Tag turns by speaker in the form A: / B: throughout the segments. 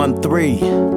A: 213.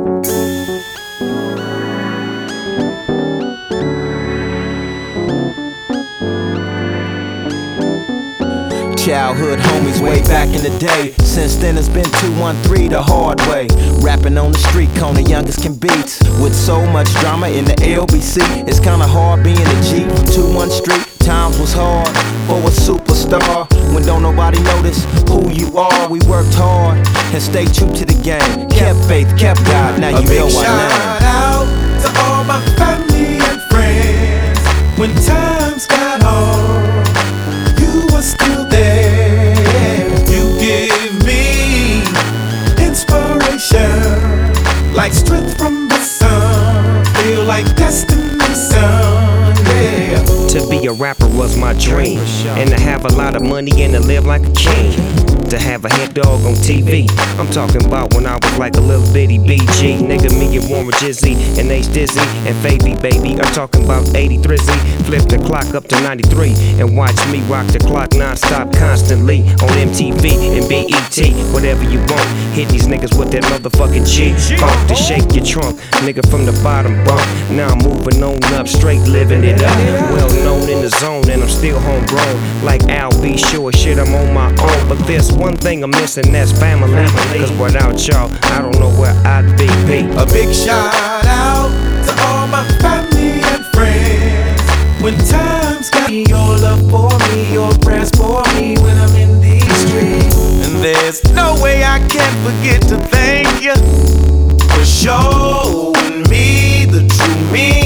A: Childhood homies way back in the day. Since then it's been 213 the hard way. Rapping on the street corner, youngest can beats. With so much drama in the LBC, it's kinda hard being a G from 21 Street. Times was hard for a superstar. When don't nobody notice who you are. We worked hard and stayed true to the game. Kept faith, kept God, now you know our name.
B: A big shout out to all my family and friends. When times got hard, you were still there. You give me inspiration, like strength from the sun. Feel like destiny, son, yeah.
C: To be a rapper was my dream, and to have a lot of money and to live like a king. To have a head dog on TV. I'm talking about when I was like a little bitty BG. Nigga, me and Warren Jizzy and Ace Dizzy and Faby, baby. I'm talking about 83 Z. Flip the clock up to 93 and watch me rock the clock non-stop constantly on MTV and BET. Whatever you want, hit these niggas with that motherfucking G. Funk to shake your trunk, nigga from the bottom bump. Now I'm moving on up, straight living it up. Well known in the zone and I'm still homegrown. Like Al B. Sure, shit, I'm on my own. But there's one thing I'm missing, that's family. Cause without y'all, I don't know where I'd be.
B: A big shout out to all my family and friends. When times got me, your love for me, your prayers for me when I'm in these streets. And there's no way I can forget to thank you for showing me the true meaning